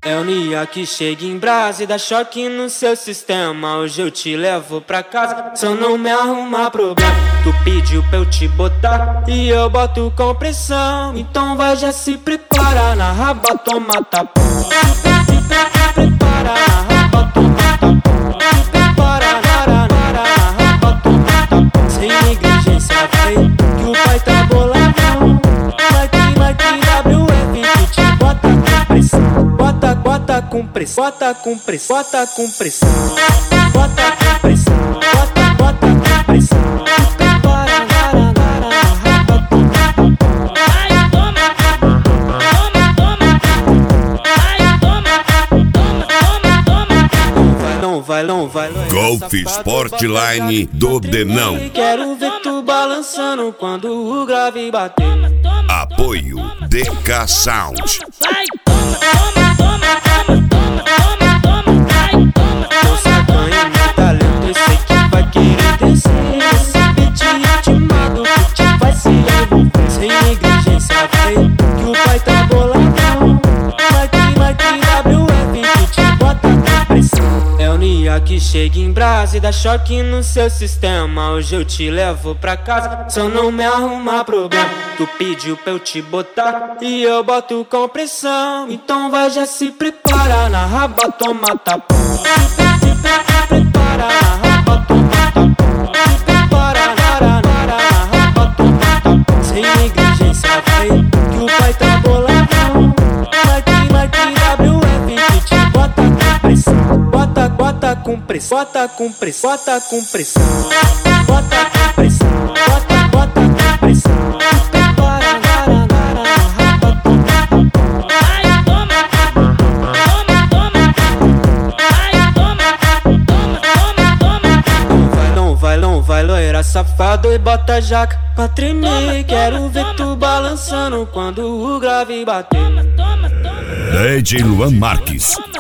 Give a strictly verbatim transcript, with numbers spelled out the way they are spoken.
É o Nia que chega em brasa e dá choque no seu sistema. Hoje eu te levo pra casa, só não me arrumar problema. Tu pediu pra eu te botar e eu boto com pressão. Então vai, já se prepara, na raba toma tapão. Prepara, na raba toma tapão. Prepara, na raba toma tapão. Sem negligência vai, que o pai tá boladão. Vai que, vai que W F que te bota com pressão. Bota, bota com pressão, bota com pressão, bota com pressão. Bota com pressão, bota, bota com pressão. Prepara, nara, nara, raba toma tapão. Ai, toma, toma, toma. Ai, toma, toma, toma, toma. Não vai, não vai, não vai. Golf Sportline do Denão. Quero ver tu balançando quando o grave bater. Apoio D K Sound. Vai, toma, toma, toma, toma, toma, toma, vai, toma, Tô sacanho meu talento, eu sei que vai querer descer. Esse beat ritmado que te vai se envolver. Sem negligência vai, que o pai tá boladão. Vai que, vai que W F que te bota com pressão. É o Nia que chega em brasa e dá choque no seu sistema. Hoje eu te levo pra casa, só não me arrumar problema. Tu pediu pra eu te botar e eu boto com pressão. Então vai, já se prepara, na raba toma tapão. Prepara, na raba toma tapão. Prepara, nara, nara, na raba toma tapão. Sem negligência vai, que o pai tá boladão. Vai que, vai que W F que te bota com pressão. Bota, bota com pressão, bota com pressão, bota com pressão. Bota com pressão, bota, bota com pressão. Prepara, nara, nara, na raba toma tapão. ai, toma, toma, toma. Ai, toma, toma, toma, toma. Não vai, não vai, não vai, loira safado e bota a jaca pra tremer. Quero ver tu balançando quando o grave bater. Toma, toma, toma. D J Luan Marques.